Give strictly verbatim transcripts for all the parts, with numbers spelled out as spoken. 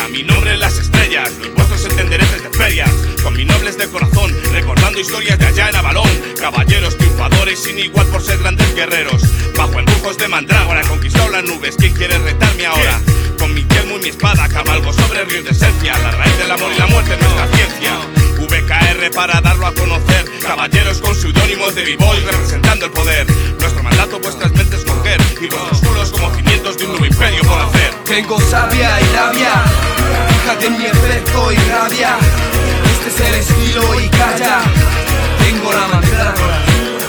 Escribirá mi nombre en las estrellas, los vuestros entendereces de ferias, con mis nobles de corazón, recordando historias de allá en Avalón. Caballeros triunfadores sin igual por ser grandes guerreros. Bajo embujos de mandrágora conquistó las nubes. ¿Quién quiere retarme ahora? Con mi yelmo y mi espada cabalgo sobre ríos de esencia. La raíz del amor y la muerte es nuestra ciencia. V K R para darlo a conocer. Caballeros con seudónimos de b-boy representando el poder. Nuestro mandato vuestras mentes coger y vuestros culos como cimientos de un nuevo imperio por hacer. Tengo sabia y rabia, fíjate en mi efecto y rabia. Este es el estilo y calla. Tengo la mandrágora.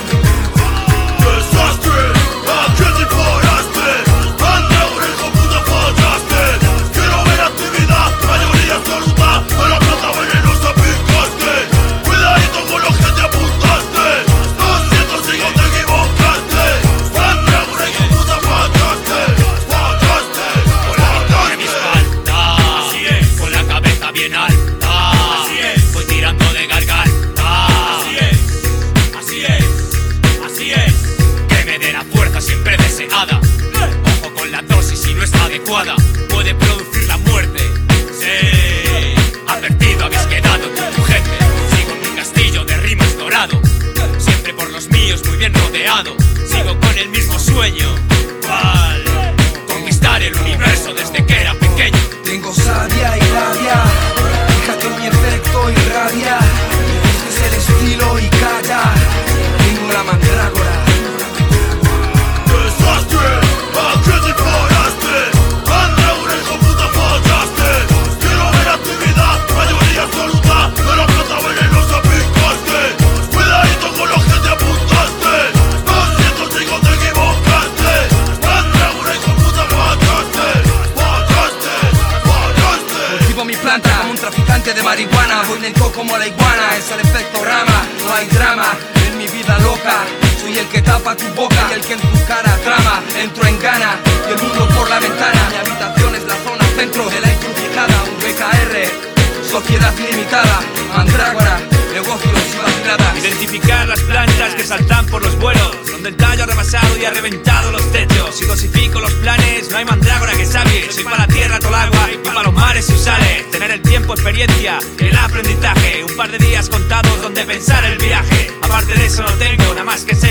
Desastre, ¿a qué te paraste? Mandrágora, hijo puta, fallaste. Quiero ver actividad, mayoría absoluta. A la plata venenosa picaste. Cuidadito con lo que te apuntaste. Lo siento, sigo, te equivocaste. Mandrágora, hijo puta, fallaste. Fallaste, fallaste. Mi espalda, así es, con la cabeza bien alta. Así es, voy tirando de garganta. Así es, así es, así es. Que me dé la fuerza siempre deseada. Ojo con la dosis si no es adecuada. Puede producir la muerte. Sí, advertido habéis quedado tu gente. Sigo en mi castillo de rimas dorado. Siempre por los míos muy bien rodeado. Sigo con el mismo sueño. ¿Cuál? Conquistar el universo desde que era pequeño. Tengo sabia y rabia, fíjate en mi efecto y rabia. Este es el estilo y calla. Tengo la mandrágora. Desastre, ¿a qué te paraste? Mandrágora, hijo puta, fallaste. Quiero ver actividad, mayoría absoluta. A la plata venenosa picaste. Cuidadito con lo que te apuntaste. Lo siento, chico, te equivocaste. Mandrágora, hijo puta, fallaste. Fallaste, fallaste. Cultivo mi planta como un traficante de marihuana. Voy lento como la iguana, es el efecto rama. No hay drama en mi vida loca. Soy el que tapa tu boca y el que en tu cara trama. Entro en gana y el mundo por la ventana. Mi habitación es la zona centro de la encrucijada. Un V K R, sociedad limitada. Mandrágora, negocios y vaciladas. Identificar las plantas que saltan por los vuelos, donde el tallo ha rebasado y ha reventado los techos. Si dosifico los planes, no hay mandrágora que sabie. Soy para la tierra todo el agua y para los mares sus sales. Tener el tiempo, experiencia, el aprendizaje. Un par de días contados donde pensar el viaje. Aparte de eso no tengo nada más que ser